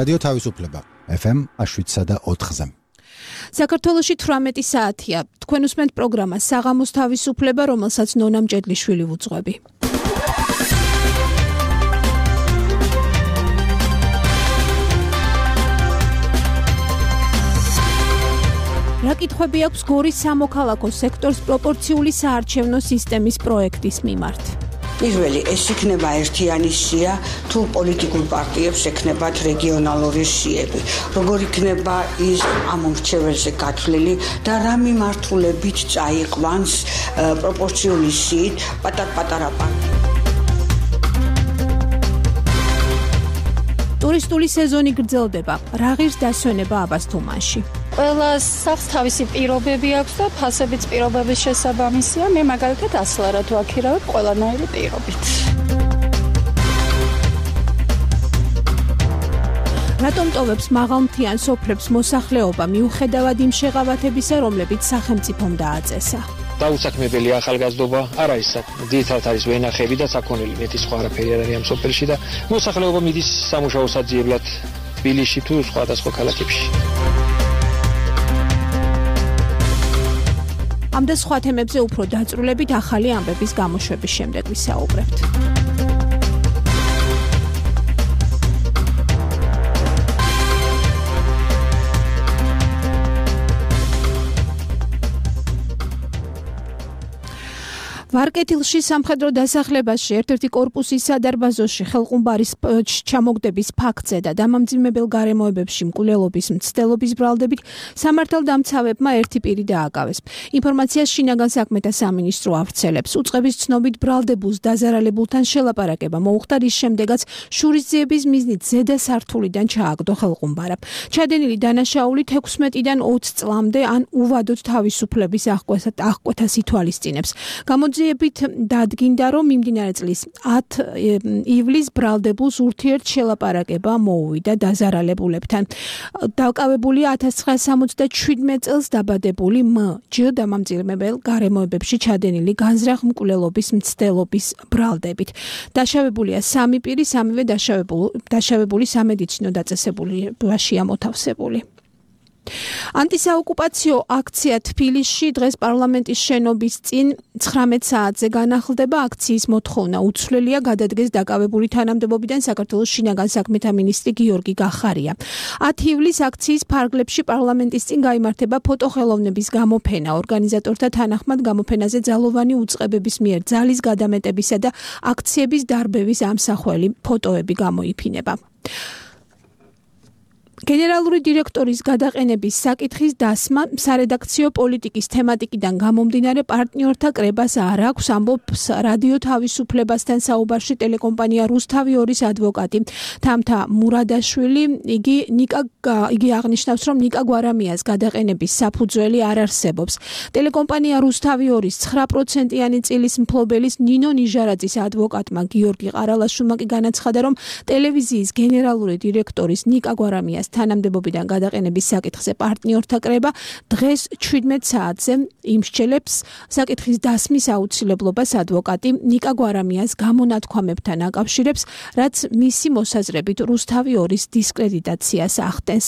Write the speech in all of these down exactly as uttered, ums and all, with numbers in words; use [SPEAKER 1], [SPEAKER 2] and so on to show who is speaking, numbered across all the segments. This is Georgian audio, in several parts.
[SPEAKER 1] რადიო თავისუფლება ეფ ემ შვიდსა და ოთხზე.
[SPEAKER 2] საქართველოში თვრამეტი საათია. თქვენ უსმენთ პროგრამას საღამოს თავისუფლება, რომელსაც ნონა მჭედლიშვილი ვუძღვები. რა კითხვები აქვს გორის სამოქალაქო სექტორს პროპორციული საარჩევნო სისტემის პროექტის მიმართ?
[SPEAKER 3] პირველი, ეს იქნება ერთიანი სია, თუ პოლიტიკურ პარტიებს ექნებათ რეგიონალური სიები. როგორ იქნება ის ამ მრჩეველზე გათვლილი და რა მიმართულებით წაიყვანს პროპორციული სიით პატარ-პატარა პარტიები.
[SPEAKER 2] ტურისტული სეზონი გრძელდება. რა ღირს დასვენება აბასთუმანში?
[SPEAKER 4] ყველა სახლს თავისი პირობები აქვს და ფასებიც პირობების შესაბამისია. მე მაგალითად ასლარად ვაქირავებ ყველანაირი პირობით.
[SPEAKER 2] რატომ ტოვებს მაღალმთიან სოფლებს მოსახლეობა მიუხედავად იმ შეღავათებისა, რომლებიც სახელმწიფომ დააწესა?
[SPEAKER 5] დაუსაქმებელი ახალგაზრდობა არ არის საქმე. ძირითადად არის ვენახები და საქონელი, მეტი სხვა არაფერი არ არის ამ სოფელში და მოსახლეობა მიდის სამუშაო საძიებლად თბილისში თუ სხვადასხვა ქალაქებში.
[SPEAKER 2] ამ და სხვა თემებზე უფრო დაწვრილებით ახალი ამბების გამოშვების შემდეგ ვისაუბრებთ. ვარკეთილში სამხედრო დასახლებაში ერთ-ერთი კორპუსის სადარბაზოში ხელყუმბარის ჩამოგდების ფაქტზე და დამამძიმებელ გარემოებებში მკვლელობის მცდელობის ბრალდებით სამართალდამცავებმა ერთი პირი დააკავეს. ინფორმაციას შინაგან საქმეთა სამინისტრო ავრცელებს. უწყების ცნობით ბრალდებულს დაზარალებულთან შელაპარაკება მოუხდა, რის შემდეგაც შურისძიების მიზნით ზედა სართულიდან ჩააგდო ხელყუმბარა. ჩადენილი დანაშაული თექვსმეტიდან ოცი წლამდე ან უვადოდ თავისუფლების აღკვეთას ითვალისწინებს. გამოძიებით დადგინდა, რომ მიმდინარე წლის ათი ივლისს ბრალდებულს ურთიერთ შელაპარაკება მოუვიდა დაზარალებულებთან. დავკავებულია ათას ცხრაასა სამოცდაშვიდმეტ წელს დაბადებული მ ჯ დამამძიმებელ გარემოებებში ჩადენილი განზრახ მკვლელობის მცდელობის ბრალდებით. დაშავებულია სამი პირი, სამივე დაშავებული სამედიცინო დაწესებულებაშია მოთავსებული. ანტისაოკუპაციო აქცია თბილისში დღეს პარლამენტის შენობის წინ ცხრამეტ საათზე განახლდება. აქციის მოთხოვნა უცვლელია, გადადგეს დაკავებული თანამდებობიდან საქართველოს შინაგან საქმეთა მინისტრი გიორგი გახარია. ათი ივლისს აქციის ფარგლებში პარლამენტის წინ გაიმართება ფოტოხელოვნების გამოფენა. ორგანიზატორთა თანახმად გამოფენაზე ძალოვანი უწყებების მიერ ძალის გადამეტებისა და აქციების დარბევის ამსახველი ფოტოები გამოიფინება. გენერალური დირექტორის გადაყენების საკითხის დასმა სარედაქციო პოლიტიკის თემატიკიდან გამომდინარე პარტნიორთა კრებას არ აქვს, ამბობს რადიო თავისუფლებასთან საუბარში ტელეკომპანია რუსთავი ორის ადვოკატი თამთა მურადაშვილი. იგი ნიკა იგი აღნიშნავს, რომ ნიკა გვარამიას გადაყენების საფუძველი არ არსებობს. ტელეკომპანია რუსთავი ორის ცხრა პროცენტიანი წილის მფლობელის ნინო ნიჟარაძის ადვოკატმა გიორგი ყარალაშვილმა კი განაცხადა, რომ ტელევიზიის გენერალური დირექტორის ნიკა გვარამიას თანამდებობიდან გადაყენების საკითხზე პარტნიორთა კრება დღეს ჩვიდმეტ საათზე იმსჩელებს საკითხის დასმის აუცილებლობას. ადვოკატი ნიკა გვარამიას გამონათქვამებთან აკავშირებს, რაც მისი მოსაზრებით რუსთავი ორის დისკრედიტაციას ახდენს.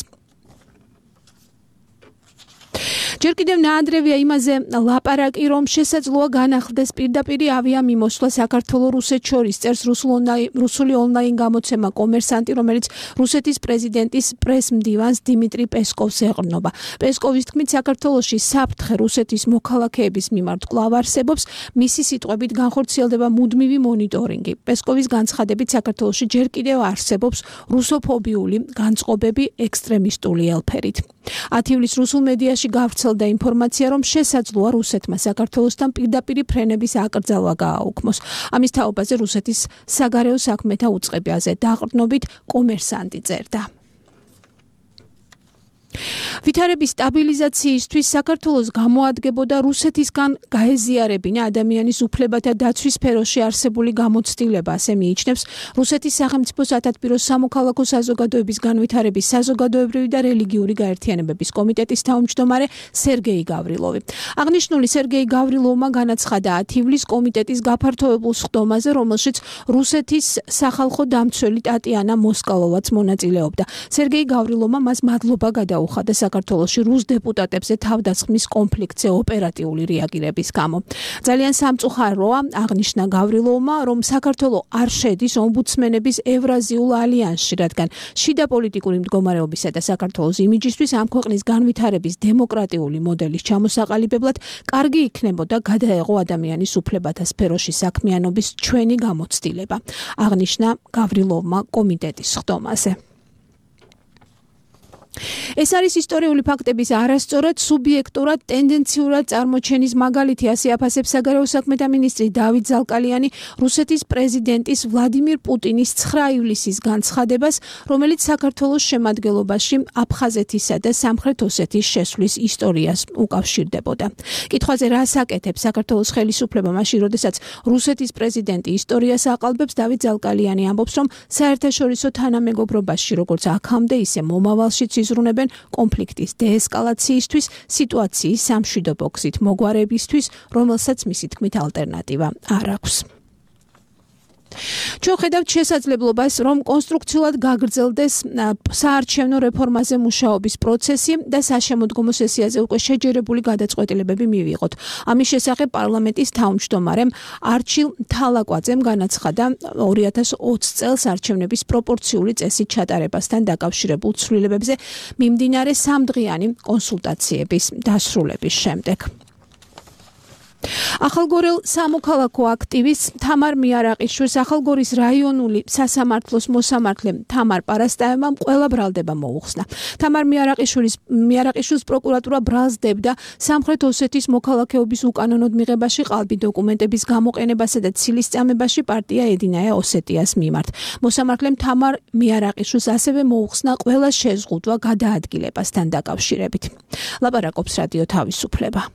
[SPEAKER 2] ჯერ კიდევ ნაადრევია იმაზე ლაპარაკი, რომ შესაძლოა განახლდეს პირდაპირი ავიამიმოსვლა საქართველოს-რუსეთს შორის, წერს რუსული ონლაინ გამოცემა კომერსანტი, რომელიც რუსეთის პრეზიდენტის პრეს-მდივანს დიმიტრი პესკოვს ეყრდნობა. პესკოვის თქმით, საქართველოში საფრთხე რუსეთის მოქალაქეების მიმართ კვლავ არსებობს, მისი სიტყვებით განხორციელდება მუდმივი მონიტორინგი. პესკოვის განცხადებით, საქართველოში ჯერ კიდევ არსებობს რუსოფობიული განწყობები ექსტრემისტული ელფერით. ათი ივლისს რუსულ მედიაში გავრცელდა ინფორმაცია, რომ შესაძლოა რუსეთმა საქართველოსთან პირდაპირი ფრენების აკრძალვა გააუქმოს. ამის თაობაზე რუსეთის საგარეო საქმეთა უწყებაზე დაყრდნობით კომერსანტი წერდა. ვითარების სტაბილიზაციისთვის საქართველოს გამოადგებოდა რუსეთისგან გაეზიარებინა ადამიანის უფლებათა დაცვის სფეროში არსებული გამოცდილება, ასე მიიჩნევს რუსეთის სახელმწიფო სათათბირო სამოქალაქო საზოგადოების განვითარების საზოგადოებრივი და რელიგიური გაერთიანებების კომიტეტის თავმჯდომარე სერგეი გავრილოვი. აღნიშნული სერგეი გავრილოვმა განაცხადა ათი ივლის კომიტეტის გაფართოებულ სხდომაზე, რომელშიც რუსეთის სახალხო დამცველი ტატიანა მოსკალოვაც მონაწილეობდა. სერგეი გავრილოვმა მას მადლობა გადაუხადა საქართველოში რუს დეპუტატებზე თავდასხმის კონფლიქტზე ოპერატიული რეაგირების გამო. ძალიან სამწუხაროა, აღნიშნა გავრილოვმა, რომ საქართველო არ შედის ომბუდსმენების ევრაზიულ ალიანსში, რადგან შიდა პოლიტიკური მდგომარეობისა და საქართველოს იმიჯისთვის ამ ქვეყნის განვითარების დემოკრატიული მოდელის ჩამოსაყალიბებლად კარგი იქნებოდა გადაეღო ადამიანის უფლებათა სფეროში საქმიანობის ჩვენი გამოცდილება, აღნიშნა გავრილოვმა კომიტეტის სხდომაზე. ეს არის ისტორიული ფაქტების არასწორად, სუბიექტურად, ტენდენციურად წარმოჩენის მაგალითი, ასე აფასებს საგარეო საქმეთა მინისტრი დავით ზალკალიანი რუსეთის პრეზიდენტის ვლადიმირ პუტინის ცხრა ივლისის განცხადებას, რომელიც საქართველოს შემადგენლობაში აფხაზეთისა და სამხრეთ ოსეთის შესვლის ისტორიას უკავშირდებოდა. კითხვაზე რას აკეთებს საქართველოს ხელისუფლება მაშინ, როდესაც რუსეთის პრეზიდენტი ისტორიას აყალბებს, დავით ზალკალიანი ამბობს, რომ საერთაშორისო თანამეგობრობაში, როგორც აქამდე, ისე მომავალშიც იზრუნებენ კონფლიქტის დეესკალაციისთვის, სიტუაციის სამშვიდობო გზით მოგვარებისთვის, რომელსაც მისი თქმით ალტერნატივა არ აქვს. ჩვენ ხედავთ შესაძლებლობას, რომ კონსტრუქციულად გაგრძელდეს საარჩევნო რეფორმაზე მუშაობის პროცესი და საშემოდგომო სესიაზე უკვე შეჯერებული გადაწყვეტილებები მივიღოთ. ამის შესახებ პარლამენტის თავმჯდომარემ არჩილ თალაკვაძემ განაცხადა ორი ათას ოცი წელს არჩევნების პროპორციული წესით ჩატარებასთან დაკავშირებულ ცვლილებებზე მიმდინარე სამდღიანი კონსულტაციების დასრულების შემდეგ. ახალგორელ სამოქალაქო აქტივისტ თამარ მიარაყიშვილს ახალგორის რაიონული სასამართლოს მოსამართლე თამარ პარასტაევამ ყველა ბრალდება მოუხსნა. თამარ მიარაყიშვილის მიარაყიშვილს პროკურატურა ბრალს დებდა სამხრეთ ოსეთის მოქალაქეობის უკანონოდ მიღებაში, ყალბი დოკუმენტების გამოყენებასა და ცილისწამებაში პარტია ედინაია ოსეტიას მიმართ. მოსამართლემ თამარ მიარაყიშვილს ასევე მოუხსნა ყველა შეზღუდვა გადაადგილებასთან დაკავშირებით. ლაპარაკობს რადიო თავისუფლება.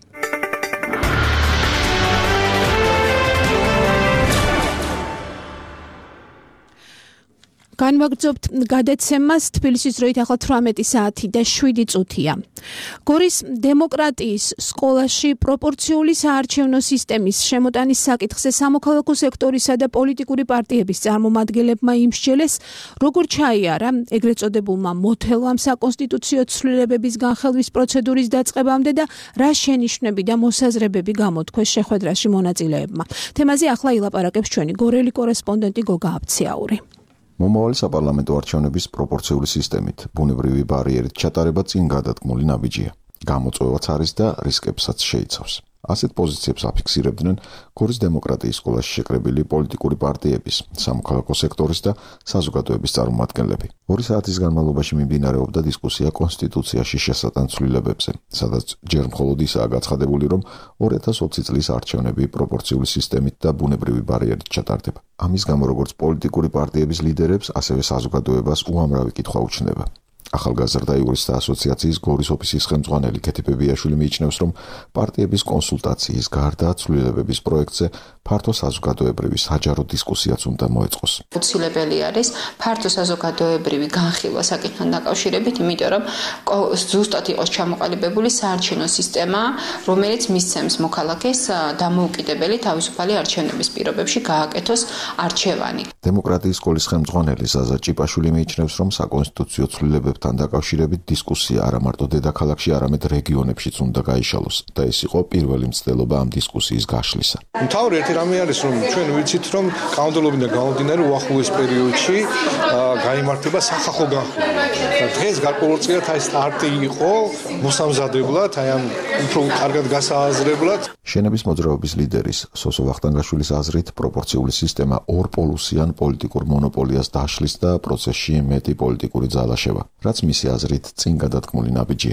[SPEAKER 2] განვაგრძობთ გადაცემას, თბილისის დროით ახლა თვრამეტი საათი და შვიდი წუთია. გორის დემოკრატიის სკოლაში პროპორციული საარჩევნო სისტემის შემოტანის საკითხზე სამოქალაქო სექტორისა და პოლიტიკური პარტიების წარმომადგენლებმა იმსჯელეს, როგორ ჩაიარა ეგრეთ წოდებულმა მოთელვამ საკონსტიტუციო ცვლილებების განხელვის პროცედურის დაწყებამდე და რა შენიშვნები და მოსაზრებები გამოთქვეს შეხვედრაში მონაწილეებმა. თემაზე ახლა ილაპარაკებს ჩვენი გორელი კორესპონდენტი გოგა აბციაური.
[SPEAKER 6] მომავალი საპარლამენტო არჩევნების პროპორციული სისტემით ბუნებრივი ბარიერით ჩატარება წინ გადადგმული ნაბიჯია. გამოწვევაც არის და რისკებსაც შეიცავს. ასეთ პოზიციებს აფიქსირებდნენ გორის დემოკრატიის სკოლაში შეკრებილი პოლიტიკური პარტიების, სამოქალაქო სექტორის და საზოგადოების წარმომადგენლები. ორი საათის განმავლობაში მიმდინარეობდა დისკუსია კონსტიტუციაში შესატან ცვლილებებზე, სადაც ჯერ მხოლოდ ისაა გაცხადებული, რომ ორი ათას ოცი წლის არჩევნები პროპორციული სისტემით და ბუნებრივი ბარიერით ჩატარდება. ამის გამო როგორც პოლიტიკური პარტიების ლიდერებს, ასევე საზოგადოებას უამრავი კითხვა უჩნდება. ახალგაზრდა იურისტთა ასოციაციის გორის ოფისის ხელმძღვანელი ქეთი ბებიაშვილი მიიჩნევს, რომ პარტიების კონსულტაციის გარდა ცვლილებების პროექტზე ფართო საზოგადოებრივი საჯარო დისკუსიაც უნდა მოეწყოს.
[SPEAKER 7] Უცილებელი არის ფართო საზოგადოებრივი განხილვა საკითხთან დაკავშირებით, იმიტომ რომ ზუსტად იყოს ჩამოყალიბებული საარჩევნო სისტემა, რომელიც მისცემს მოქალაქეს დამოუკიდებელი თავისუფალი არჩევნების პირობებში გააკეთოს არჩევანი.
[SPEAKER 6] დემოკრატიის სკოლის ხელმძღვანელი ზაზა ჭიპაშვილი მიიჩნევს, რომ საკონსტიტუციო ცვლილებებთან დაკავშირებით დისკუსია არა მარტო დედაქალაქში, არამედ რეგიონებშიც უნდა გაიშალოს და ეს იყო პირველი მცდელობა ამ დისკუსიის გაშლისა.
[SPEAKER 8] მთავარი ერთი რამე არის, რომ ჩვენ ვიცით, რომ კანონმდებლობიდან გამომდინარე უახლოეს პერიოდში გაიმართება სახალხო განხილვა. და დღეს გარკვეულწილად აი სტარტი იყო მოსამზადებლად, აი ამ უფრო კარგად გასააზრებლად.
[SPEAKER 6] შენების მოძრაობის ლიდერის სოსო ვახტანგაშვილის აზრით, პროპორციული სისტემა ორპოლუსიან პოლიტიკურ მონოპოლიას დაშლის და პროცესში მეტი პოლიტიკური ძალა შევა, რაც მისი აზრით წინ გადადგმული ნაბიჯია.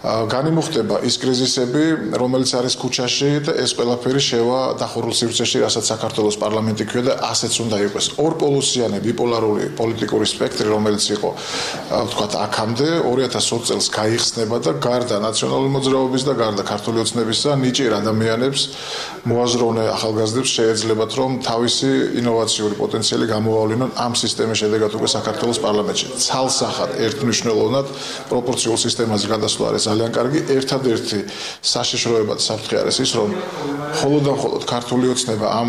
[SPEAKER 9] განიმუხტება ის კრიზისები, რომელიც არის ქუჩაში და ეს ყველაფერი შევა დახურულ სივრცეში, რასაც საქართველოს პარლამენტი ქვია და ასეც უნდა იყოს. ორპოლუსიანი ბიპოლარული პოლიტიკური სპექტრი, რომელიც იყო, ვთქვათ, აქამდე ორი ათას ოცი წელს გაიხსნება და გარდა ნაციონალური მოძრაობის და გარდა ქართული ოცნებისა ნიჭიერ ადამიანებს, მოაზროვნე ახალგაზრდებს შეეძლებათ, რომ თავისი ინოვაციური პოტენციალი გამოავლინონ ამ სისტემის შედეგად უკვე საქართველოს პარლამენტში. ცალსახად ერთმნიშვნელოვნად პროპორციულ სისტემაზე გადასვლა არის ძალიან კარგი. ერთადერთი საშიშროება და საფრთხე არის ის, რომ მხოლოდ და მხოლოდ ქართული ოცნება ამ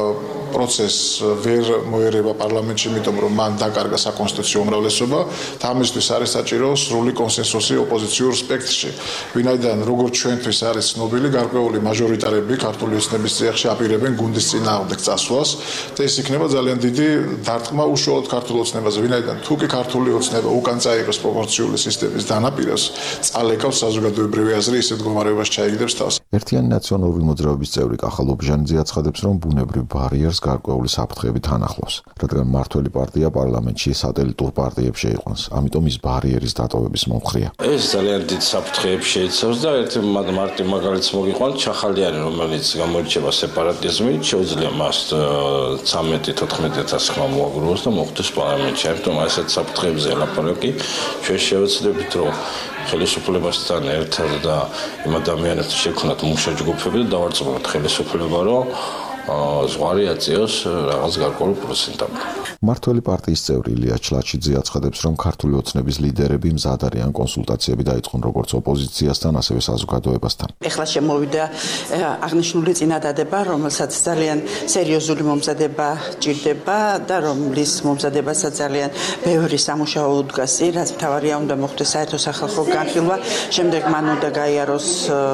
[SPEAKER 9] პროცესს ვერ მოერება პარლამენტში, იმიტომ რომ მან დაკარგა საკონსტიტუციო უმრავლესობა და ამისთვის არის საჭირო სრული კონსენსუსი ოპოზიციურ სპექტრში. ვინაიდან როგორც ჩვენთვის არის ცნობილი, გარკვეული მაჟორიტარები ქართული ოცნების წიაღში აპირებენ გუნდის წინააღმდეგ წასვლას და ეს იქნება ძალიან დიდი დარტყმა უშუალოდ ქართულ ოცნებაზე. ვინაიდან თუ კი ქართული ოცნება უკან წაიღოს პროპორციული სისტემის დანაპირას, წალეკავს საზოგადოებრივი აზრი ისეთ მდგომარეობაში ჩაიგდებს თავს.
[SPEAKER 6] ერთიანი ნაციონალური მოძრაობის წევრი კახა ლობჟანიძე აცხადებს, რომ ბუნებრივ ბარიერს გარკვეული საფრთხეები თან ახლავს, რადგან მმართველი პარტია პარლამენტში სატელიტურ პარტიებს შეიყვანს, ამიტომ ის ბარიერის დატოვების მომხრეა.
[SPEAKER 10] ეს ძალიან დიდ საფრთხეებს შეიცავს და ერთი მარტივ მაგალითს მოგიყვანთ, ჩახალიანი, რომელიც გამოირჩევა სეპარატიზმით, შეუძლია მას ცამეტი თოთხმეტი ათასი ხმა მოაგროვოს და მოხვდეს პარლამენტში. ამიტომ ასეთ საფრთხეებზე ლაპარაკი ჩვენ შევეცდებით, რომ ხელისუფლებასთან ერთად და იმ ადამიანებთან შევქმნათ მუშა ჯგუფები და დავარწმუნოთ ხელისუფლება, რომ ზღვარი აწიოს რაღაც გარკვეულ პროცენტამდე.
[SPEAKER 6] მმართველი პარტიის წევრი ილია ჩლაჩიძე აცხადებს, რომ ქართული ოცნების ლიდერები მზად არიან კონსულტაციები დაიწყონ როგორც ოპოზიციასთან, ასევე საზოგადოებასთან.
[SPEAKER 11] ეხლა შემოვიდა აღნიშნული წინადადება, რომელსაც ძალიან სერიოზული მომზადება ჭირდება და რომლის მომზადებასაც ძალიან ბევრი სამუშაო უდგასი, რაც მთავარია უნდა მოხდეს საერთო სახალხო განხილვა, შემდეგ მან უნდა გაიაროს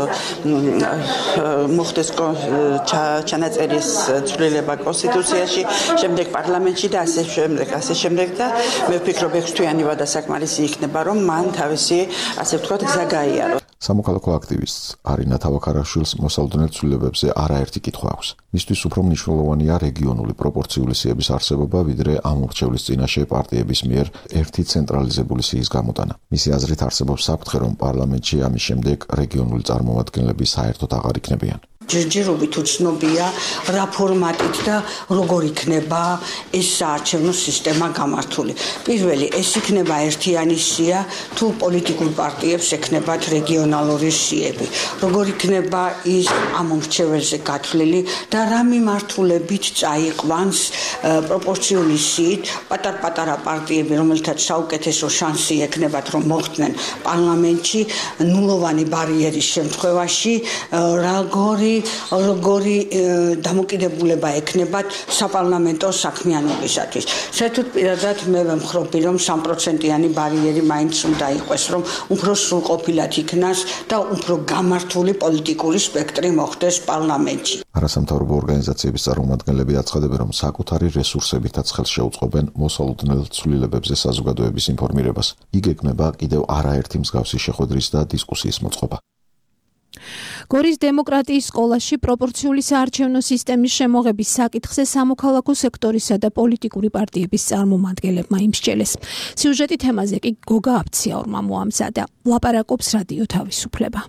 [SPEAKER 11] მოხდეს ჩანაწერი ცვლილება კონსტიტუციაში, შემდეგ პარლამენტში და ასე შემდეგ, ასე შემდეგ და მე ვფიქრობ ექვს თვიანი ვადა საკმარისი იქნება, რომ მან თავისი, ასე ვთქვათ, გზა გაიაროს.
[SPEAKER 6] სამოქალაქო აქტივისტს არინა თავაქარაშვილს მოსალოდნელ ცვლილებებზე არაერთი კითხვა აქვს. მისთვის უფრო მნიშვნელოვანია რეგიონული პროპორციული სიების არსებობა, ვიდრე ამ ურჩევლის წინაშე პარტიების მიერ ერთი ცენტრალიზებული სიის გამოტანა. მისი აზრით არსებობს საფრთხე, რომ პარლამენტში ამის შემდეგ რეგიონული წარმომადგენლები საერთოდ აღარ იქნებიან.
[SPEAKER 3] ჯერჯერობით უცნობია რა ფორმატით და როგორ იქნება ეს საარჩევნო სისტემა გამართული. პირველი, ეს იქნება ერთიანი სია, თუ პოლიტიკურ პარტიებს ექნებათ რეგიონალური სიები. როგორ იქნება ის ამ მრჩეველზე გათვლილი და რა მიმართულებით წაიყვანს პროპორციული სიით პატარ-პატარა პარტიები, რომელთაც საუკეთესო შანსი ექნებათ, რომ მოხვდნენ პარლამენტში ნულოვანი ბარიერის შემთხვევაში, როგორი როგორი დამოკიდებულება ექნებათ საპარლამენტო საქმიანობისათვის. საერთოდ პირადად მე ვემხრობი, რომ სამი პროცენტიანი ბარიერი მაინც უნდა იყოს, რომ უფრო სრულყოფილად იქნას და უფრო გამართული პოლიტიკური სპექტრი მოხდეს პარლამენტში.
[SPEAKER 6] არასამთავრობო ორგანიზაციების წარმომადგენლები აცხადებენ, რომ საკუთარი რესურსებითაც ხელს შეუწყობენ მოსალოდნელ ცვლილებებზე საზოგადოების ინფორმირებას. იქ ეკნება კიდევ არაერთი მსგავსი შეხვედრის და დისკუსიის მოწყობა.
[SPEAKER 2] გორის დემოკრატიის სკოლაში პროპორციული საარჩევნო სისტემის შემოღების საკითხზე სამოქალაქო სექტორისა და პოლიტიკური პარტიების წარმომადგენლებმა იმსჯელეს. სიუჟეტი თემაზე კი გოგა აფციაურმა მოამზადა. ლაპარაკობს რადიო თავისუფლება.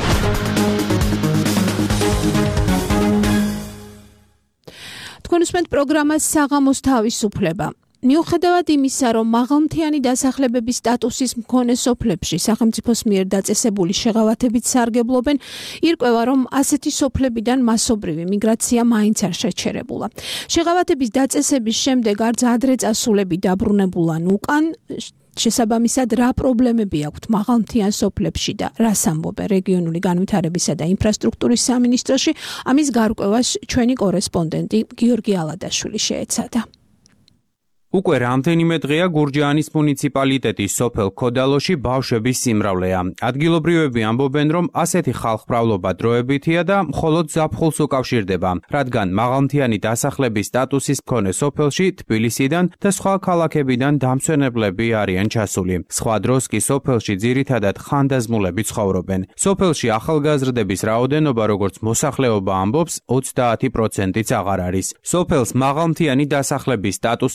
[SPEAKER 2] თქვენ უსმენთ პროგრამას საღამოს თავისუფლება. მიუხედავად იმისა, რომ მაღალმთიანი დასახლებების სტატუსის მქონე სოფლებში სახელმწიფოს მიერ დაწესებული შეღავათებით სარგებლობენ, ირკვევა, რომ ასეთი სოფლებიდან მასობრივი მიგრაცია მაინც არ შეჩერებულა. შეღავათების დაწესების შემდეგ არც ადრე წასულები დაბრუნებულან უკან, შესაბამისად რა პრობლემები აქვთ მაღალმთიან სოფლებში და რას ამბობენ რეგიონული განვითარებისა და ინფრასტრუქტურის სამინისტროში, ამის გარკვევას ჩვენი კორესპონდენტი გიორგი ალადაშვილი შეეცადა.
[SPEAKER 12] უკვე რამდენიმე დღეა გურჯაანის მუნიციპალიტეტის სოფელ ქოდალოში ბავშვების სიმრავლეა. ადგილობრივები ამბობენ, რომ ასეთი ხალხმრავლობა დროებითია და მხოლოდ ზაფხულს უკავშირდება, რადგან მაღალმთიანი დასახლების სტატუსის მქონე სოფელში თბილისიდან და სხვა ქალაქებიდან დამსვენებლები არიან ჩასული. სხვა დროს კი სოფელში ძირითადად ხანდაზმულები ცხოვრობენ. სოფელში ახალგაზრდების რაოდენობა, როგორც მოსახლეობა ამბობს, ოცდაათი პროცენტიც აღარ არის. სოფელს მაღალმთიანი დასახლების სტატუსი აქვს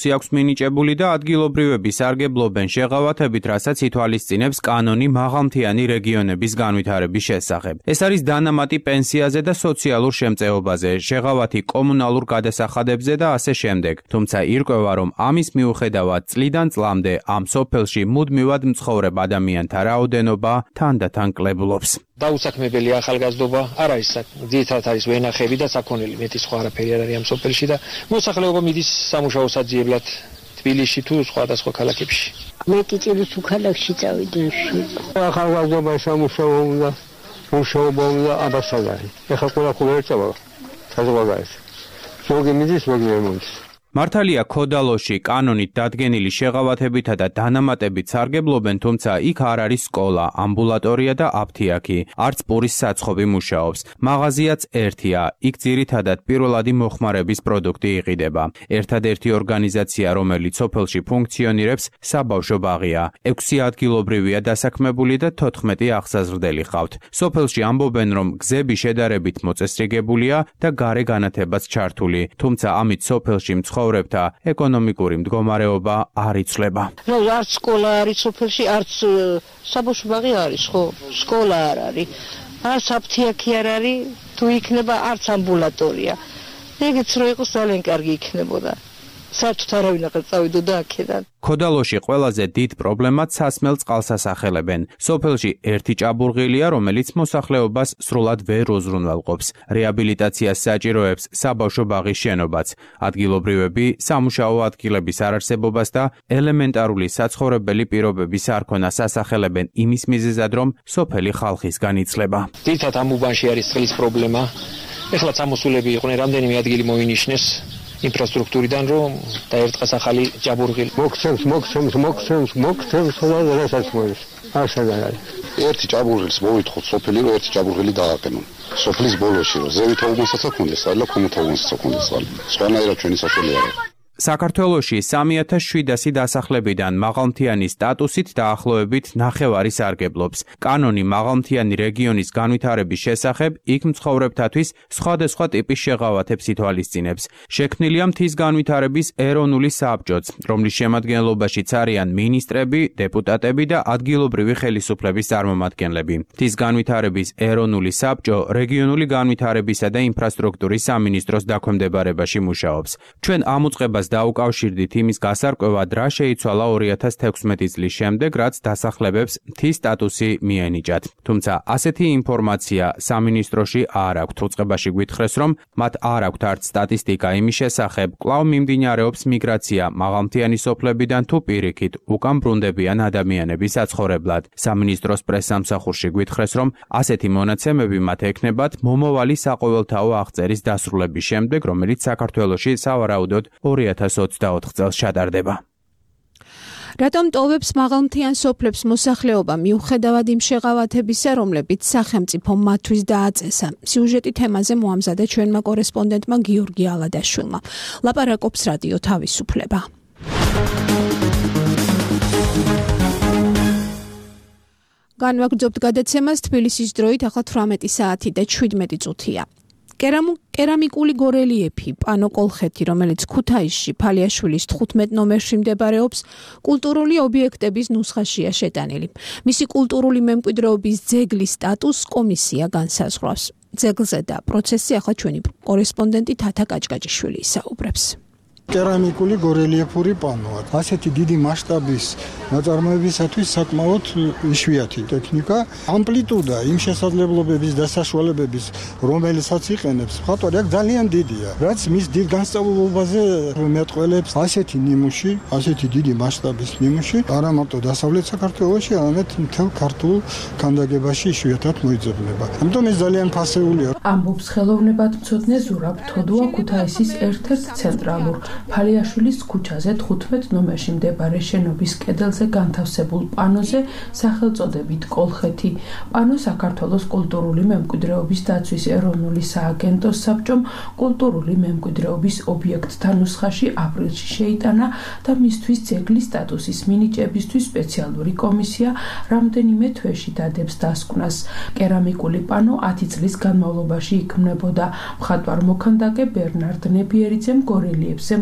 [SPEAKER 12] მინიჭებული და ადგილობრივები სარგებლობენ შეღავათებით, რასაც ითვალისწინებს კანონი მაღალმთიანი რეგიონების განვითარების შესახებ. ეს არის დანამატი პენსიაზე და სოციალურ შემწეობაზე, შეღავათი კომუნალურ გადასახადებზე და ასე შემდეგ. თუმცა ირკვევა, რომ ამის მიუხედავად წლიდან წლამდე ამ სოფელში მუდმივად მცხოვრებ ადამიანთა რაოდენობა თანდათან კლებულობს.
[SPEAKER 5] დაუსაქმებელი ახალგაზრდობა არ არის ძირითადად არის ვენახები და საქონელი, მეტი სხვა არაფერი არ არის ამ სოფელში და მოსახლეობა მიდის სამუშაო საძიებლად თბილისში თუ სხვადასხვა ქალაქებში.
[SPEAKER 13] მე კიწილის უქალაქში წავიდი.
[SPEAKER 14] ახალგაზრდობა სამუშაო უნდა მუშაობა უნდა აბასაგარი. ეხლა ყველა ყველა ეწევა საზღვარგარეთ. ზოგი მიდის, ზოგი არ მოდის.
[SPEAKER 12] მართალია ქოდალოში კანონით დადგენილი შეღავათებითა და დანამატებით სარგებლობენ, თუმცა იქ არ არის სკოლა, ამბულატორია და აფთიაქი, არც პურის საცხობი მუშაობს. მაღაზიაც ერთია, იქ ძირითადად პირველადი მოხმარების პროდუქტი იყიდება. ერთადერთი ორგანიზაცია, რომელიც სოფელში ფუნქციონირებს, საბავშვო ბაღია. ექვსი ადგილობრივია დასაქმებული და თოთხმეტი აღსაზრდელი ყავთ. სოფელში ამბობენ, რომ გზები შედარებით მოწესრიგებულია და გარე განათებაც ჩართული, თუმცა ამით სოფელში მცხოვრებთა ეკონომიკური მდგომარეობა არ იცვლება.
[SPEAKER 13] ნუ არც სკოლა არის სოფელში, არც საბავშვო ბაღი არის, ხო? სკოლა არ არის. არც აფთიაქი არ არის, თუ იქნება არც ამბულატორია. ეგეც რო იყოს ძალიან კარგი იქნებოდა. საერთოდ არავინ აღარ წავიდოდა აქედან.
[SPEAKER 12] ქოდალოში ყველაზე დიდ პრობლემად სასმელ წყალს ასახელებენ. სოფელში ერთი ჭაბურღილია, რომელიც მოსახლეობას სრულად ვერ უზრუნველყოფს. რეაბილიტაციას საჭიროებს საბავშვო ბაღის შენობაც. ადგილობრივები სამუშაო ადგილების არარსებობას და ელემენტარული საცხოვრებელი პირობების არ ქონას ასახელებენ იმის მიზეზად, რომ სოფელი ხალხისგან იცლება.
[SPEAKER 5] ძირითადად ამ უბანში არის წყლის პრობლემა. ეხლა წამოსულები იყვნენ, რამდენიმე ადგილი მოინიშნეს ინფრასტრუქტურიდან, რომ დაერწყას ახალი ჭაბურღილი.
[SPEAKER 14] მოგცემს, მოგცემს, მოგცემს, მოგცემს და რასაც მოის. არსაგან არის.
[SPEAKER 15] ერთი ჭაბურღილის მოვითხოვთ სოფელი, რომ ერთი ჭაბურღილი დააყენონ. სოფლის ბოლოში, რომ ზევითაობასაც აქვს, ალა კომუთაობასაც აქვს. სხვანაირად ჩვენი სოფელი არის.
[SPEAKER 12] საქართველოში სამი ათას შვიდასი დასახლებიდან მაღალმთიანი სტატუსით დაახლოებით ნახევარი სარგებლობს. კანონი მაღალმთიანი რეგიონის განვითარების შესახებ იქ მცხოვრებთათვის სხვადასხვა ტიპის შეღავათებს ითვალისწინებს. შექმნილია მთის განვითარების ეროვნული საბჭოც, რომლის შემადგენლობაშიც არიან მინისტრები, დეპუტატები და ადგილობრივი ხელისუფლების წარმომადგენლები. მთის განვითარების ეროვნული საბჭო რეგიონული განვითარებისა და ინფრასტრუქტურის სამინისტროს დაქვემდებარებაში მუშაობს. ჩვენ ამ უწყებას დაუკავშირდით იმის გასარკვევად, რა შეიცვალა ორი ათას თექვსმეტი წლის შემდეგ, რაც დასახლებებს მთის სტატუსი მიენიჭათ. თუმცა ასეთი ინფორმაცია სამინისტროში არ აქვთ. უწყებაში გვითხრეს, რომ მათ არ აქვთ არც სტატისტიკა იმის შესახებ, კვლავ მიმდინარეობს მიგრაცია მაღალმთიანი სოფლებიდან თუ პირიქით უკან ბრუნდებიან ადამიანების საცხოვრებლად. სამინისტროს პრესსამსახურში გვითხრეს, რომ ასეთი მონაცემები მათ ექნებათ მომავალი საყოველთაო აღწერის დასრულების შემდეგ, რომელიც საქართველოში სავარაუდოდ ორი ათას ოცდაოთხ წელს ჩატარდება.
[SPEAKER 2] რატომ ტოვებს მაღალმთიან სოფლებს მოსახლეობა მიუხედავად იმ შეღავათებისა, რომლებიც სახელმწიფო მათთვის დააწესა? სიუჟეტი თემაზე მოამზადა ჩვენმა კორესპონდენტმა გიორგი ალადაშვილმა. ლაპარაკობს რადიო თავისუფლება. განვაგრძობთ გადაცემას თბილისის დროით, ახლა თვრამეტი საათი და შვიდმეტი წუთია. კერამიკული გორელიეფი პანო კოლხეთი, რომელიც ქუთაისში ფალიაშვილის თხუთმეტ ნომერში მდებარეობს, კულტურული ობიექტების ნუსხაშია შეტანილი. მისი კულტურული მემკვიდრეობის ძეგლის სტატუსს კომისია განსაზღვრავს. ძეგლზე და პროცესზე ახლა ჩვენი კორესპონდენტი თათა კაჭკაჭიშვილი ისაუბრებს.
[SPEAKER 16] კერამიკული გორელიეფური პანოა. ასეთი დიდი მასშტაბის ნაწარმოებისათვის საკმაოდ იშვიათი ტექნიკა, ამპლიტუდა იმ შესაძლებლობების და საშუალებების, რომელსაც იყენებს, მხატვარი აქ ძალიან დიდია. რაც მის დიდ განსწავლობაზე მეტყველებს ასეთი ნიმუში, ასეთი დიდი მასშტაბის ნიმუში, არა მარტო დასავლეთ საქართველოში, არამედ მთელ ქართულ ქანდაკებაში იშვიათად მოიძებნება. ამიტომ ეს ძალიან ფასეულია.
[SPEAKER 17] ამბობს ხელოვნებათმცოდნე ზურაბ თოდუა ქუთაისის ერთ-ერთ ცენტრალურ ფალიაშვილის ქუჩაზე თხუთმეტ ნომერში მდებარე შენობის კედელზე განთავსებულ პანოზე სახელწოდებით კოლხეთი. პანო საქართველოს კულტურული მემკვიდრეობის დაცვის ეროვნული სააგენტოს საბჭომ კულტურული მემკვიდრეობის ობიექტთა ნუსხაში აპრილში შეიტანა და მისთვის ძეგლის სტატუსის მინიჭებისთვის სპეციალური კომისია რამდენიმე თვეში დადებს დასკვნას. კერამიკული პანო ათი წლის განმავლობაში იქმნებოდა. მხატვარ მოქანდაკე ბერნარდ ნებიერიძემ გორელიეფზე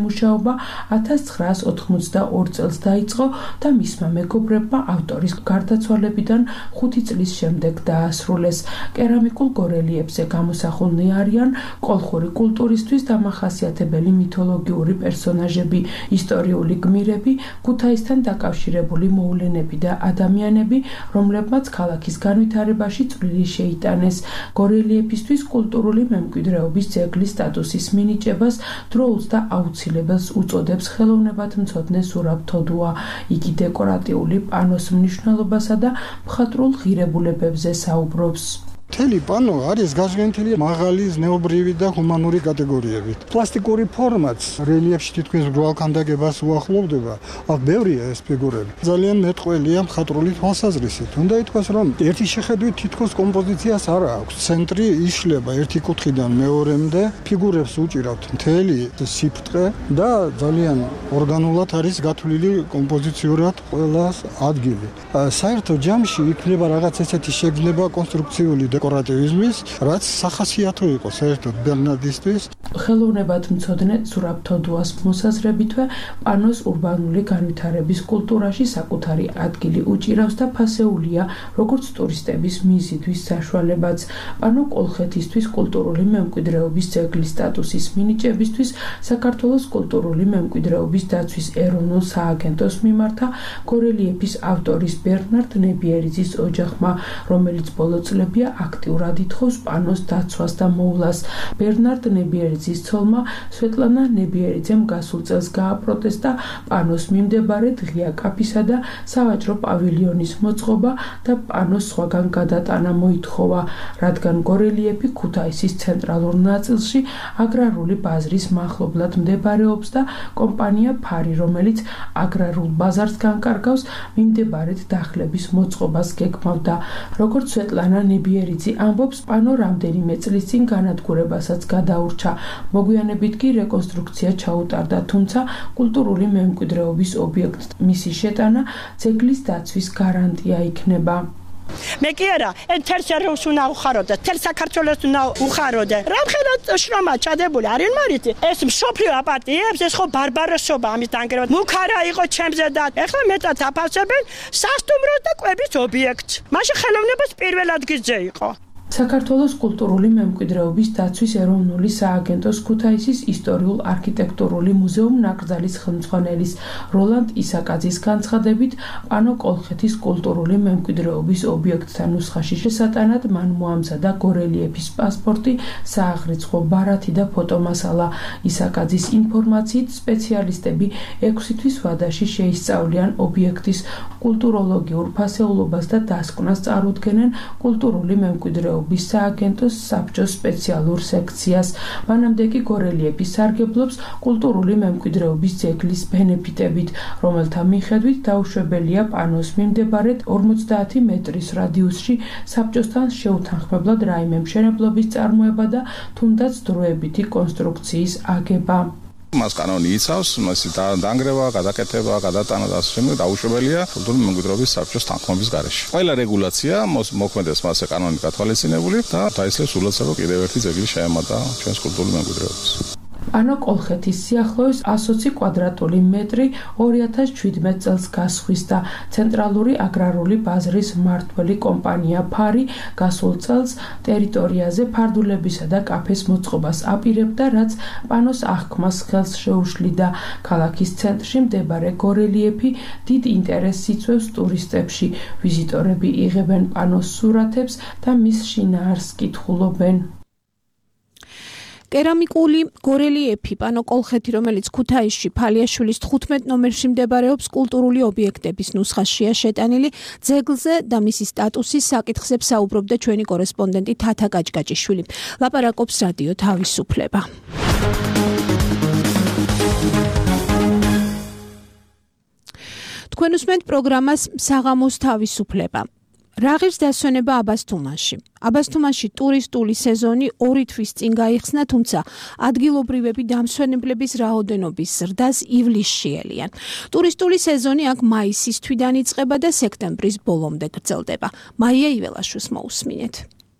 [SPEAKER 17] სამუშაობა ათას ცხრაას ოთხმოცდაორ წელს დაიწყო და მისმა მეგობრებმა ავტორის გარდაცვალებიდან ხუთი წლის შემდეგ დაასრულეს. კერამიკულ გორელიეფზე გამოსახულნი არიან კოლხური კულტურისთვის დამახასიათებელი მითოლოგიური პერსონაჟები, ისტორიული გმირები, ქუთაისთან დაკავშირებული მოვლენები და ადამიანები, რომლებმაც ქალაქის განვითარებაში წვლილი შეიტანეს. გორელიეფისთვის კულტურული მემკვიდრეობის ძეგლის სტატუსის მინიჭებას დროულს და აუცილებელს უწოდებს ხელოვნებათმცოდნე ზურაბ თოდუა. იგი დეკორატიული პანოს მნიშვნელობასა და მხატვრულ ღირებულებებზე საუბრობს.
[SPEAKER 16] მთელი პანო არის გაშენილი მაღალი, ზნეობრივი და ჰუმანური კატეგორიებით. პლასტიკური ფორმაც რელიეფში თითქმის მრგვალ ქანდაკებას უახლოვდება. აქ ბევრია ეს ფიგურები. ძალიან მეტყველია მხატვრული თვალსაზრისით. უნდა ითქვას, რომ ერთი შეხედვით თითქოს კომპოზიციას არ აქვს. ცენტრი იშლება ერთი კუთხიდან მეორემდე, ფიგურებს უჭირავთ მთელი სიფტყე და ძალიან ორგანულად არის გათვლილი კომპოზიციურად ყველა ადგილი. საერთო ჯამში იქნება რაღაც ესეთი შეგრძნება კონსტრუქციული დეკორატივიზმის, რაც სახასიათო იყო საერთოდ ბერნარდისტვის.
[SPEAKER 17] ხელოვნებათმცოდნე ზურაბ თოდუას მოსაზრებითვე პანოს ურბანული განვითარების კულტურაში საკუთარი ადგილი უჭირავს და ფასეულია როგორც ტურისტების მიზიდვის საშუალებაც. პანო კოლხეთისთვის კულტურული მემკვიდრეობის ძეგლის სტატუსის მინიჭებისთვის საქართველოს კულტურული მემკვიდრეობის დაცვის ეროვნულ სააგენტოს მიმართა გორელიეფის ავტორის ბერნარდ ნებიერიძის ოჯახმა, რომელიც ბოლო წლებია აქტიურად ითხოვს პანოს დაცვას და მოვლას. ბერნარდ ნებიერიძის ცოლმა სვეტლანა ნებიერიძემ გასულ წელს გააპროტესტა პანოს მიმდებარე ღია კაფისა და სავაჭრო პავილიონის მოწყობა და პანოს სხვაგან გადატანა მოითხოვა, რადგან გორელიეფი ქუთაისის ცენტრალურ ნაწილში აგრარული ბაზრის მახლობლად მდებარეობს და კომპანია ფარი, რომელიც აგრარულ ბაზარს განკარგავს, მიმდებარედ დახლების მოწყობას გეგმავდა. როგორც სვეტლანა ნებიერიძე ამბობს, პანო რამდენიმე წლის წინ განადგურებასაც გადაურჩა. მოგვიანებით კი რეკონსტრუქცია ჩაუტარდა, თუმცა კულტურული მემკვიდრეობის ობიექტ მისი შეტანა ძეგლის დაცვის გარანტია იქნება.
[SPEAKER 18] მე კი არა, თელ სერვისს უნდა უხაროდე, თელ საქართველოს უნდა უხაროდე. რამხელად შრომა ჩადებული არის მარითი. ეს მსოფლიო აპატიებს, ეს ხო ბარბაროსობა ამის დანგრევა. მუქარა იყო ჩემზე და ეხლა მეტად აფასებენ სასტუმროს და კვების ობიექტს. მაშინ ხელოვნებას პირველ ადგილზე იყო.
[SPEAKER 17] საქართველოს კულტურული მემკვიდრეობის დაცვის ეროვნული სააგენტოს ქუთაისის ისტორიულ-არქიტექტურული მუზეუმ-ნაკრძალის ხელმძღვანელის როლანდ ისაკაძის განცხადებით, პანო კოლხეთის კულტურული მემკვიდრეობის ობიექტთან ნუსხაში შესატანად მან მოამზადა გორელიეფის პასპორტი, სააღრიცხვო ბარათი და ფოტომასალა. ისაკაძის ინფორმაციით, სპეციალისტები ექვსი თვის ვადაში შეისწავლიან ობიექტის კულტუროლოგიურ ფასეულობას და დასკვნას წარუდგენენ კულტურული მემკვიდრეობის სააგენტოს საბჭოს სპეციალურ სექციას. მანამდე კი გორელიეფი სარგებლობს კულტურული მემკვიდრეობის ძეგლის ბენეფიტებით, რომელთა მიხედვით დაუშვებელია პანოს მიმდებარედ ორმოცდაათი მეტრის რადიუსში საბჭოსთან შეუთანხმებლად რაიმე მშენებლობის წარმოება და თუნდაც დროებითი კონსტრუქციის აგება.
[SPEAKER 19] მას კანონი იცავს, მას დაანგრევა, გადაკეთება, გადატანა და ასე შემდეგ დაუშვებელია კულტურული მემკვიდრეობის საბჭოს თანხმობის გარეშე. ყველა რეგულაცია მოქმედებს მასე კანონით გათვალისწინებული და დაისლებს სულაცებო კიდევ ერთი ძეგლი შეემატა ჩვენს კულტურულ მემკვიდრეობას.
[SPEAKER 17] პანო კოლხეთის სიახლოვეს ასოცი კვადრატული მეტრი ორი ათას შვიდმეტ წელს გასხვისდა. ცენტრალური აგრარული ბაზრის მმართველი კომპანია ფარი გასულ წელს ტერიტორიაზე ფარდულებისა და კაფეს მოწყობას აპირებდა, რაც პანოს აღქმას ხელს შეუშლიდა. ქალაქის ცენტრში მდებარე გორელიეფი დიდ ინტერესს იწვევს ტურისტებში. ვიზიტორები იღებენ პანოს სურათებს და მის შინაარსს კითხულობენ.
[SPEAKER 2] კერამიკული გორელიეფი პანო კოლხეთი, რომელიც ქუთაისში ფალიაშვილის თხუთმეტ ნომერში მდებარეობს, კულტურული ობიექტების ნუსხაშია შეტანილი. ძეგლზე და მისი სტატუსის საკითხებს საუბრობდა ჩვენი კორესპონდენტი თათა გაჭგაჭიშვილი. ლაპარაკობს რადიო თავისუფლება. თქვენ უსმენთ პროგრამას საღამოს თავისუფლება. რა ღირს დასვენება აბასთუმანში? აბასთუმანში ტურისტული სეზონი ორი თვის წინ გაიხსნა, თუმცა ადგილობრივები დამსვენებლების რაოდენობის ზრდას ივლისში ელიან. ტურისტული სეზონი აქ მაისის თვიდან იწყება და სექტემბრის ბოლომდე გრძელდება. მაია იველაშვილს მოусმინეთ.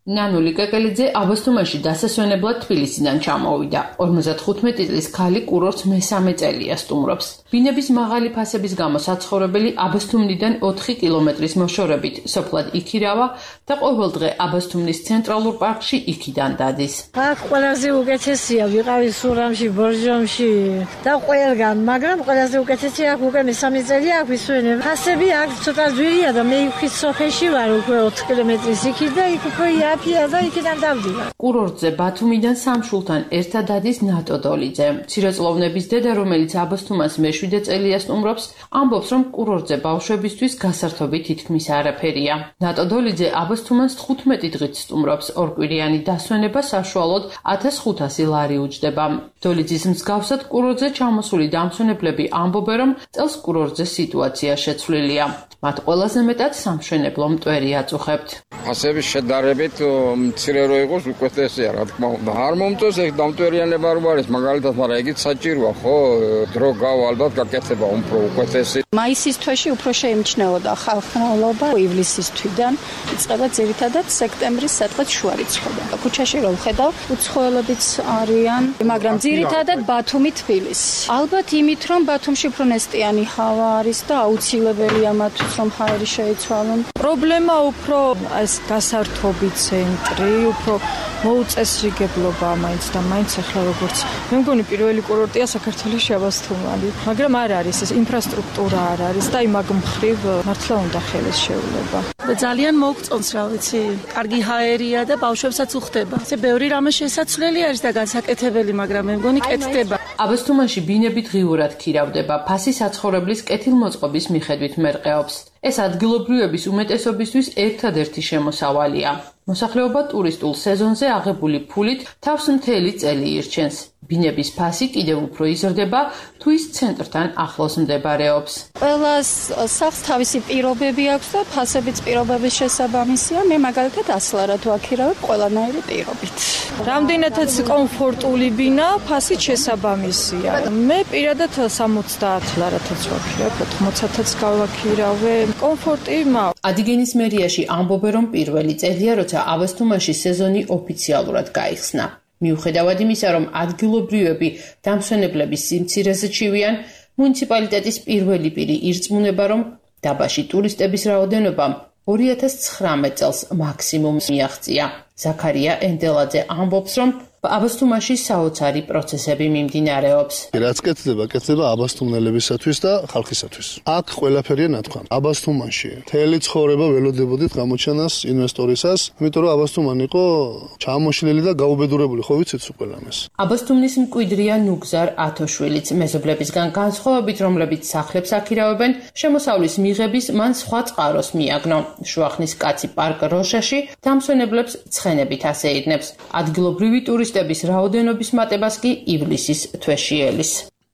[SPEAKER 17] ნანული კეკელიძე აბასთუმანში დასასვენებლად თბილისიდან ჩამოვიდა. ორმოცდახუთმეტი წლის ქალი კურორტს მესამე წელია სტუმრობს. ბინების მაღალი ფასების გამო საცხოვრებელი აბასთუმნიდან ოთხი კილომეტრის მოშორებით სოფლად იქირავა და ყოველდღე აბასთუმნის ცენტრალურ პარკში იქიდან დადის.
[SPEAKER 20] აქ ყველაზე უკეთესია, ვიყავი სურამში, ბორჯომში და ყველგან, მაგრამ ყველაზე უკეთესია აქ უკვე მესამე წელია აქ ვისვენებ. ფასები აქ ცოტა ძვირია და მე იქ სოფელში ვარ უკვე ოთხ კილომეტრის იქით და იქ უკვე იაფია და იქიდან დავდივარ.
[SPEAKER 17] კურორტზე ბათუმიდან სამშულთან ერთად დადის ნატო დოლიძე. მცირეწლოვნების დედა, რომელიც აბასთუმანს მეშვიდე წელია სტუმრობს, ამბობს, რომ კურორტზე ბავშვებისთვის გასართობი თითქმის არაფერია. ნატო დოლიძე აბასთუმანს თხუთმეტი დღით სტუმრობს. ორკვირიანი დასვენება საშუალოდ ათას ხუთასი ლარი უჯდება. დოლიძის მსგავსად კურორტზე ჩამოსული დამსვენებლები ამბობენ, რომ წელს კურორტზე სიტუაცია შეცვლილია. მათ ყველაზე მეტად სამშვენებლო მტვერი აწუხებთ.
[SPEAKER 21] ფასების შედარებით მცირე რო იყოს უკეთესია, რა თქმა უნდა. არ მომწონს ეგ დამტვერიანება რო არის, მაგალითად, მაგრამ ეგიც საჭიროა, ხო? დრო გავა ალბათ გაკეთება უფრო უკეთესი.
[SPEAKER 4] მაისის თვეში უფრო შეიმჩნეოდა ხალხმრავლობა, ივლისის თვიდან იწყება ძირითადად სექტემბრის სადღაც შუა რიცხვები. ქუჩაში რო ვხედავ, უცხოელებიც არიან, მაგრამ ძირითადად ბათუმი, თბილისი. ალბათ იმით, რომ ბათუმში უფრო ნესტიანი ჰავა არის და აუცილებელია მათთვის, რომ ჰაერი შეიცვალონ.
[SPEAKER 22] პრობლემა უფრო ეს გასართობი ცენტრი, უფრო მოუწესრიგებლობა მაინც და მაინც ახლა როგორც მე მგონი პირველი კურორტია საქართველოში აბასთუმანი, მაგრამ არ არის ეს ინფრასტრუქტურა არ არის და იმ მაგ მხრივ მართლა უნდა ხელის შეუვლება.
[SPEAKER 20] ძალიან მოგწონს, რა ვიცი, კარგი ჰაერია და ბავშვებსაც უხდება. ესე ბევრი რამე შესაძლებელი არის და განსაკეთებელი, მაგრამ მე მგონი კეთდება.
[SPEAKER 17] აბასთუმანში ბინები დღიურად ქირავდება, ფასი საცხოვრებლის კეთილმოწყობის მიხედვით მერყეობს. ეს ადგილობრივების უმეტესობისთვის ერთადერთი შემოსავალია. მოსახლეობა ტურისტულ სეზონზე აღებული ფულით თავს მთელი წელი ირჩენს. ბინების ფასი კიდევ უფრო იზრდება, თუ ის ცენტრთან ახლოს მდებარეობს.
[SPEAKER 4] ყველა სახლს თავისი პირობები აქვს და ფასებიც პირობების შესაბამისია. მე მაგალითად ას ლარად ვაქირავებ ყველანაირი პირობით.
[SPEAKER 22] რამდენადაც კომფორტული ბინა, ფასით შესაბამისია. მე პირადად სამოცდაათ ლარათაც ვაქირავებ, ოთხმოცათაც გავაქირავე. კომფორტი მაქვს.
[SPEAKER 17] ადიგენის მერიაში ამბობენ, რომ პირველი წელია, როცა აბასთუმანში სეზონი ოფიციალურად გაიხსნა. მიუხედავად იმისა, რომ ადგილობრივები დამსვენებლების სიმცირეზე ჩივიან, მუნიციპალიტეტის პირველი პირი ირწმუნება, რომ დაბაში ტურისტების რაოდენობამ ორი ათას ცხრამეტ წელს მაქსიმუმს მიაღწია. ზაქარია ენდელაძე ამბობს, რომ აბასთუმანში საოცარი პროცესები მიმდინარეობს.
[SPEAKER 23] რაც კეთდება, კეთდება აბასთუმნელებისათვის და ხალხისათვის. აქ ყველაფერია ნათქვამ. აბასთუმანში მთელი ცხოვრება ველოდებოდით გამოჩენას ინვესტორისას, იმიტომ რომ აბასთუმანი იყო ჩამოშლილი და გაუბედურებული, ხო ვიცით ყველამეს.
[SPEAKER 17] აბასთუმნის მკვიდრია ნუგზარ ათოშვილიც, მეზობლებისგან განსხვავებით, რომლებიც სახლებს აქირავებენ, შემოსავლის მიღების მან სხვა წყაროს მიაგნო. შუახნის კაცი პარკ როშაში დამსვენებლებს ცხენებით ასეირნებს. ადგილობრივი ტურისტების რაოდენობის მატებას კი ივლისის თვეში ელის.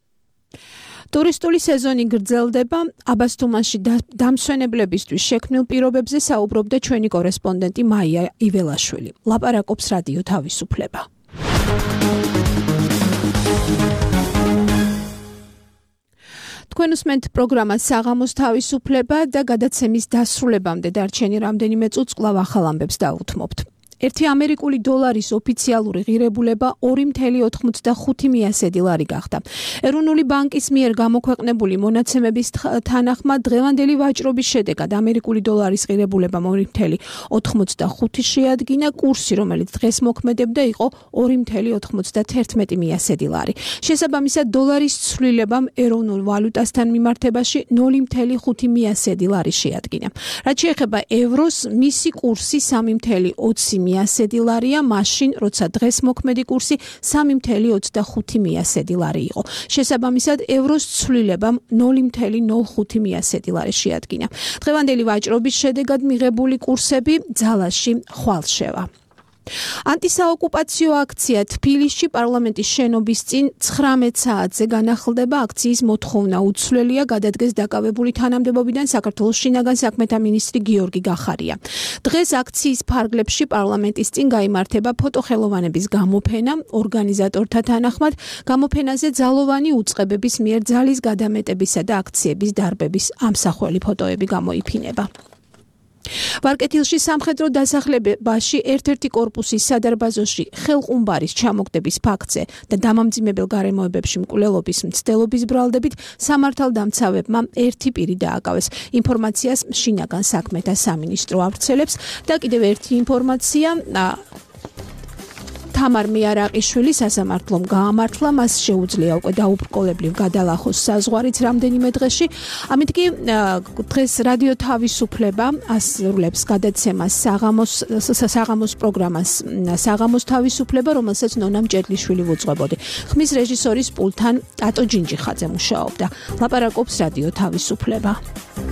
[SPEAKER 2] ტურისტული სეზონი გრძელდება. აბასთუმანში დამსვენებლებისთვის შექმნილ პირობებზე საუბრობდა ჩვენი კორესპონდენტი მაია იველაშვილი. ლაპარაკობს რადიო თავისუფლება. თქვენ უსმენთ პროგრამას საღამოს თავისუფლება და გადაცემის დასრულებამდე დარჩენი რამდენიმე წუთს კვლავ ახალ ამბებს დავუთმობთ. ერთი ამერიკული დოლარის ოფიციალური ღირებულება ორი ათეული ოცდახუთი მიასედი ლარი გახდა. ეროვნული ბანკის მიერ გამოქვეყნებული მონაცემების თანახმად დღევანდელი ვაჭრობის შედეგად ამერიკული დოლარის ღირებულება ორი ათეული ოცდახუთი შეადგინა, კურსი, რომელიც დღეს მოქმედებდა, იყო ორი ათეული ოცდაათი მიასედი ლარი. შესაბამისად, დოლარის ცვლილებამ ეროვნულ ვალუტასთან მიმართებაში ნული ათეული ხუთი მიასედი ლარი შეადგინა. რაც შეეხება ევროს, მისი კურსი სამი ათეული ოცი მიასედი ლარია, მაშინ, როცა დღეს მოქმედი კურსი სამი ათეული ოცდახუთი მიასედი ლარი იყო. შესაბამისად, ევროს ცვლილებამ ნული ათეული ნული ხუთი მიასედი ლარი შეადგინა. დღევანდელი ვაჭრობის შედეგად მიღებული კურსები ძალაში ხვალშევა. ანტისაოკუპაციო აქცია თბილისში პარლამენტის შენობის წინ ცხრამეტ საათზე განახლდება. აქციის მოთხოვნა უცვლელია, გადადგეს დაკავებული თანამდებობიდან საქართველოს შინაგან საქმეთა მინისტრი გიორგი გახარია. დღეს აქციის ფარგლებში პარლამენტის წინ გაიმართება ფოტოხელოვანების გამოფენა. ორგანიზატორთა თანახმად, გამოფენაზე ძალოვანი უწყებების მიერ ძალის გადამეტებისა და აქციების დარბების ამსახველი ფოტოები გამოიფინება. ვარკეთილში სამხედრო დასახლებაში ერთ-ერთი კორპუსის სადარბაზოში ხელყუმბარის ჩამოგდების ფაქტზე და დამამძიმებელ გარემოებებში მკვლელობის მცდელობის ბრალდებით სამართალდამცავებმა ერთი პირი დააკავეს. ინფორმაციას შინაგან საქმეთა სამინისტრო ავრცელებს და კიდევ ერთი ინფორმაცია თამარ მიარაყიშვილი სასამართლომ გაამართლა, მას შეუძლია უკვე დაუბრკოლებლივ გადალახოს საზღვარიც რამდენიმე დღეში. ამით კი დღეს რადიო თავისუფლება ასრულებს გადაცემას საღამოს საღამოს პროგრამას საღამოს თავისუფლება, რომელსაც ნონა მჭედლიშვილი ვუძღვებოდი. ხმის რეჟისორის პულთან ტატო ჯინჯიხაძე მუშაობდა. ლაპარაკობს რადიო თავისუფლება.